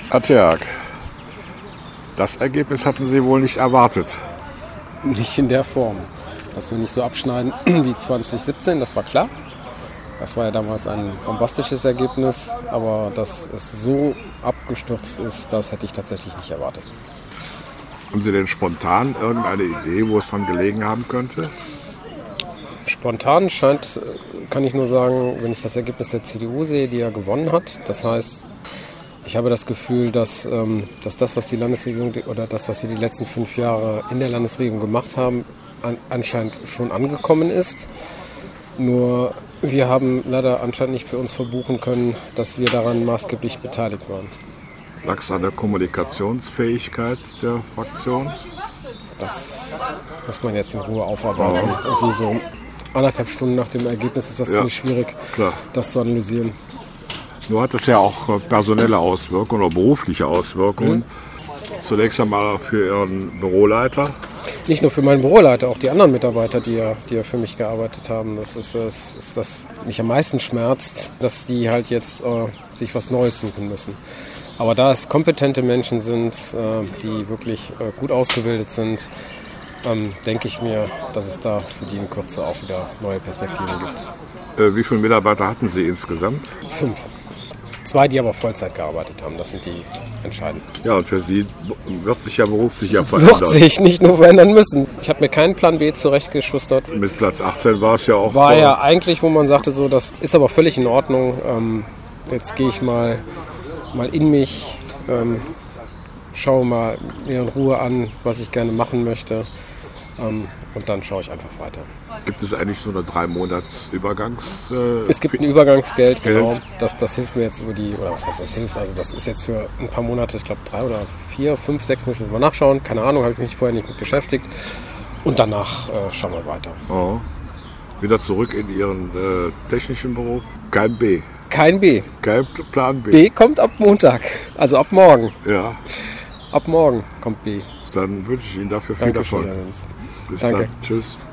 Atjag, das Ergebnis hatten Sie wohl nicht erwartet. Nicht in der Form. Dass wir nicht so abschneiden wie 2017, das war klar. Das war ja damals ein bombastisches Ergebnis, aber dass es so abgestürzt ist, das hätte ich tatsächlich nicht erwartet. Haben Sie denn spontan irgendeine Idee, wo es dran gelegen haben könnte? Spontan kann ich nur sagen, wenn ich das Ergebnis der CDU sehe, die ja gewonnen hat. Das heißt, ich habe das Gefühl, dass das, was die Landesregierung oder das, was wir die letzten 5 Jahre in der Landesregierung gemacht haben, anscheinend schon angekommen ist. Nur wir haben leider anscheinend nicht für uns verbuchen können, dass wir daran maßgeblich beteiligt waren. Lag es an der Kommunikationsfähigkeit der Fraktion? Das muss man jetzt in Ruhe aufarbeiten. Irgendwie so 1,5 Stunden nach dem Ergebnis ist das ziemlich schwierig, das zu analysieren. Nur hat es ja auch personelle Auswirkungen oder berufliche Auswirkungen. Zunächst einmal für Ihren Büroleiter. Nicht nur für meinen Büroleiter, auch die anderen Mitarbeiter, die ja für mich gearbeitet haben. Das ist das mich am meisten schmerzt, dass die halt jetzt sich was Neues suchen müssen. Aber da es kompetente Menschen sind, die wirklich gut ausgebildet sind, denke ich mir, dass es da für die in Kürze auch wieder neue Perspektiven gibt. Wie viele Mitarbeiter hatten Sie insgesamt? 5. 2, die aber Vollzeit gearbeitet haben, das sind die entscheidenden. Ja, und für Sie wird sich ja berufssicher verändern. Wird sich nicht nur verändern müssen. Ich habe mir keinen Plan B zurechtgeschustert. Mit Platz 18 war es ja auch. War ja eigentlich, wo man sagte, so, das ist aber völlig in Ordnung. Jetzt gehe ich mal in mich, schaue mal mir in Ruhe an, was ich gerne machen möchte. Und dann schaue ich einfach weiter. Gibt es eigentlich so eine 3-Monats-Übergangs... Es gibt ein Übergangsgeld, genau. Das hilft mir jetzt oder was heißt das hilft? Also das ist jetzt für ein paar Monate, ich glaube 3 oder 4, 5, 6 muss ich mal nachschauen. Keine Ahnung, habe ich mich vorher nicht mit beschäftigt. Und danach schauen wir weiter. Oh. Wieder zurück in Ihren technischen Beruf. Kein B. Kein B. Kein Plan B. B kommt ab Montag, also ab morgen. Ja. Ab morgen kommt B. Dann wünsche ich Ihnen dafür viel Erfolg. Danke. Bis dann. Tschüss.